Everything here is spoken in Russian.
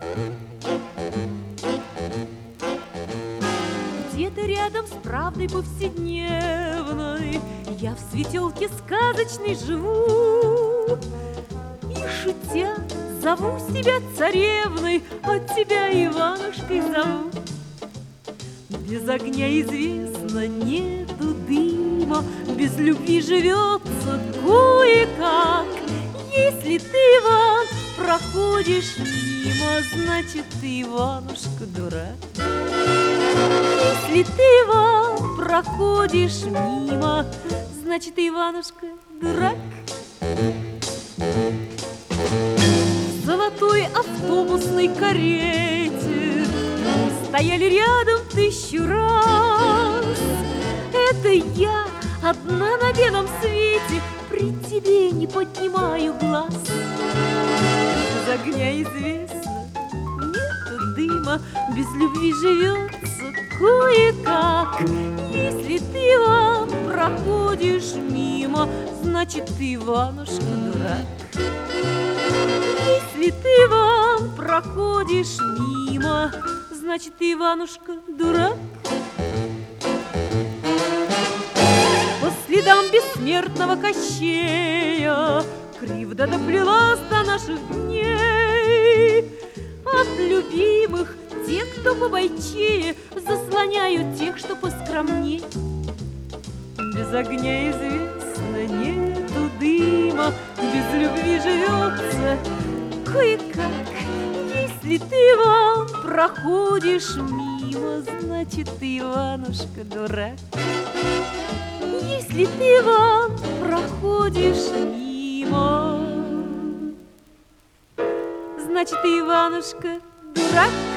Где-то рядом с правдой повседневной я в светелке сказочной живу. И шутя зову себя царевной, а тебя Иванушкой зову. Без огня известно, нету дыма, без любви живется кое-как. Если ты, Иван, проходишь мимо, значит, ты, Иванушка, дурак. Если ты, Иван, проходишь мимо, значит, ты, Иванушка, дурак. В золотой автобусной карете стояли рядом 1000 раз. Это я одна на белом свете, при тебе не поднимаю глаз. Без огня известно, нету дыма, без любви живется кое-как. Если ты, Иван, проходишь мимо, значит, ты, Иванушка, дурак. Если ты, Иван, проходишь мимо, значит, ты, Иванушка, дурак. По следам бессмертного Кощея кривда доплелась до наших дней. От любимых те, кто побойчее, заслоняют тех, что поскромней. Без огня известно, нету дыма, без любви живется кое-как. Если ты, Иван, проходишь мимо, значит, ты, Иванушка, дурак. Если ты, Иван, проходишь мимо, значит, ты, Иванушка, дурак.